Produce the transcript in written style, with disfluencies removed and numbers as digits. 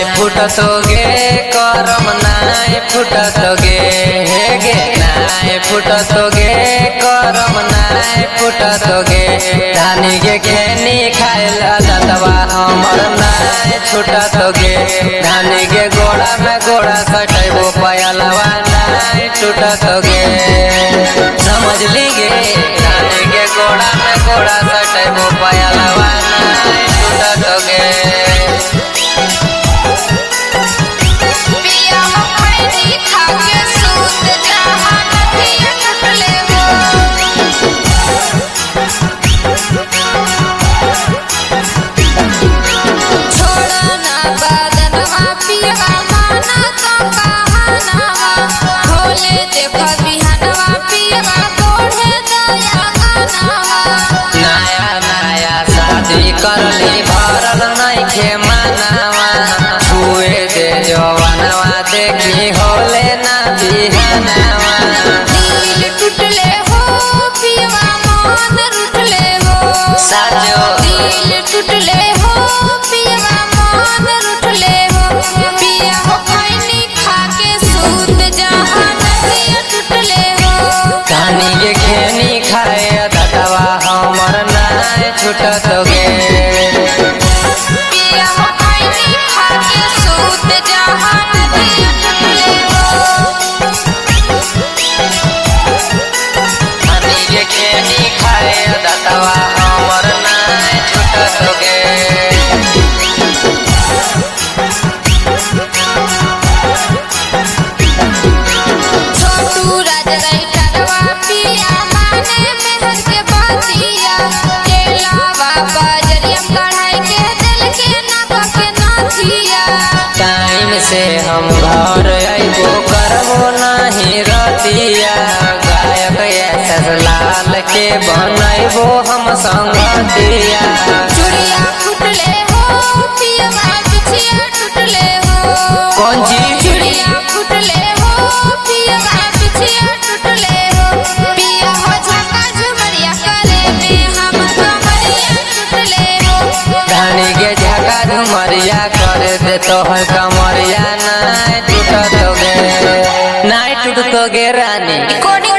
फुटतोगे करम नाय फुटतोगे हेगे नाय फुटतोगे करम नाय फुटतोगे धानी के खेनी खाइला दतवा हमर नाय छुटतोगे धानी के गोड़ा में गोड़ा सटैबो पयलवा नाय टूटतोगे समझ लीगे धानी के गोड़ा में गोड़ा सटैबो पयलवा नाय टूटतोगे करली भरल नइखे मानवा छुए दे जवानवा देखी होले ना बिहनवा दिल टूटले हो पियवा मन रूठले हो साजो दिल टूटले हो पियवा मन रूठले हो पिया हो खैनी खाके सूत जहां नदिया टूटले हो कहानी के खेनी खाए दतवा हमर नाय छुटतोगे पिया हो खैनी खाके सूत जहां नदिया टूटले हो कहानी के खेनी खाए दतवा हमर नाय छुटतोगे छोटू राजरैठरवा पिया माने मेहर के बातिया केलावा बजरियम कढ़ाई के दिल के नापा के नाथिया टाइम से हम घर आइबो करबो नहीं रतिया गायक एसएस लाल के बनैबो हम संगतिया चूड़िया फुटले हो पियवा बिछिया टूटले हो कौन चीज चूड़िया फुटले हो पियवा बिछिया टूटले हो पिया हो झका झुमरिया करे में हम कमरिया टूटले हो धानी के झका झुमरिया कर दे तो है कमरिया नाय टूटतोगे रानी।